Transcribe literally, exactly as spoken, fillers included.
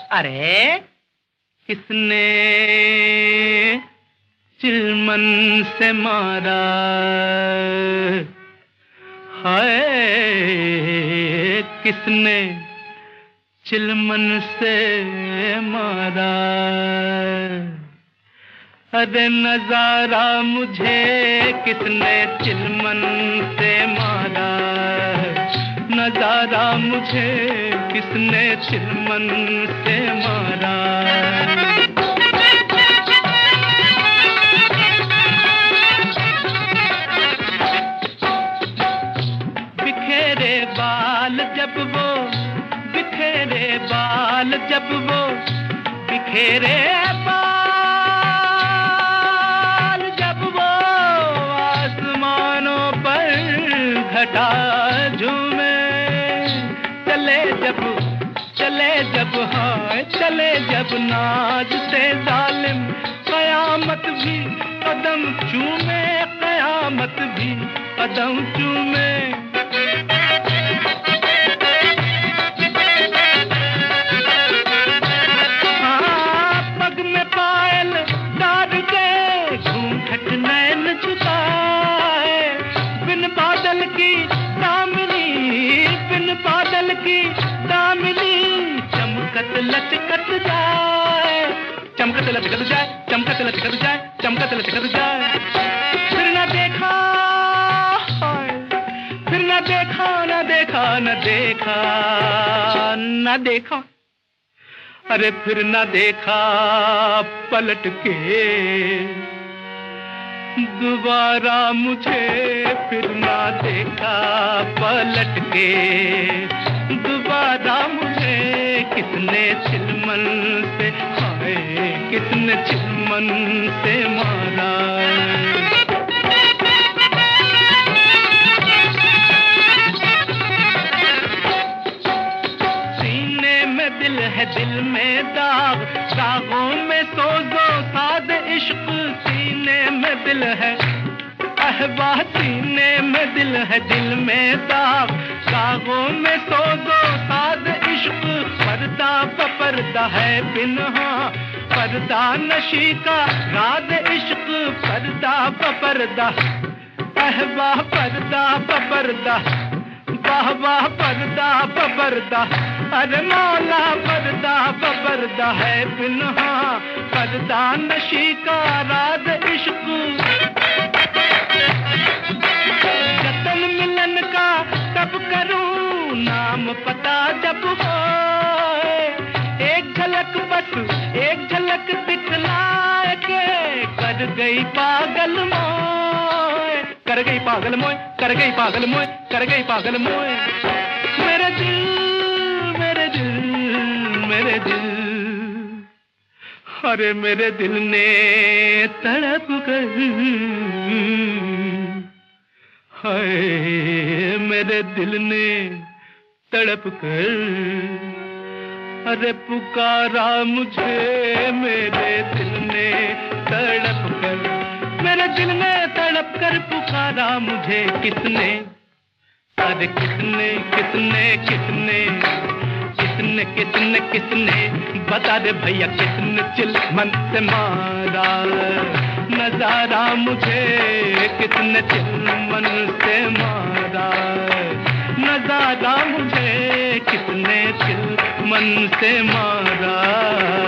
अरे किसने चिलमन से मारा, हाय किसने चिलमन से मारा। अरे नजारा मुझे किसने चिलमन से मारा, नजारा मुझे किसने चिलमन से मारा। बिखेरे बाल जब वो, बिखेरे बाल जब वो, बिखेरे बाल जब वो आसमानों पर घटा झूमे। चले जब, चले जब, हाय चले जब नाज से जालिम, कयामत भी कदम चूमे, कयामत भी कदम चूमे। हाँ पग में पायल डाल के घूंघट नैन झुकाए, बिन बादल की दामिनी, बिन बादल की दामिनी चमकत लचकत जाए, चमकत लचकत जाए, चमकत लचकत जाए, चमकत लचकत जाए। फिर न देखा, फिर न देखा, न देखा, न देखा, न देखा, अरे फिर न देखा पलट के दोबारा मुझे, फिर न देखा पलट के दोबारा मुझे। किसने चिलमन से, हाय किसने चिलमन से मारा। सीने में दिल है, दिल में दाग, दागों में सोजो साद इश्क। सीने में दिल है अहबा, सीने में दिल है, दिल में दाग, दागों में सोजो साद इश्क। पर्दा पर्दा है पिन्हा, पर्दा नशी का राज इश्क। पर्दा पर्दा अहबा, पर्दा पर्दा, वाह वाह पर्दा पर्दा, अरे मौला पर्दा पर्दा है पिन्हा, पर्दा नशी का राज इश्क। जतन मिलन का कब करूं, नाम पता जब हो, एक झलक बस एक झलक दिखलाए के कर गई पागल मोए, कर गई पागल मोए, कर गई पागल मोए, कर गई पागल मोए। मेरे दिल, मेरे दिल, मेरे दिल, अरे मेरे दिल ने तड़प कर, हाय मेरे दिल ने तड़प कर, अरे पुकारा मुझे, मेरे दिल ने तड़प कर, मेरे दिल ने तड़प कर पुकारा मुझे। किसने, अरे किसने किसने किसने किसने किसने किसने बता दे भैया, किसने चिलमन से मारा। नजारा मुझे किसने चिलमन से मारा, नजारा मुझे किसने चिलमन से मारा।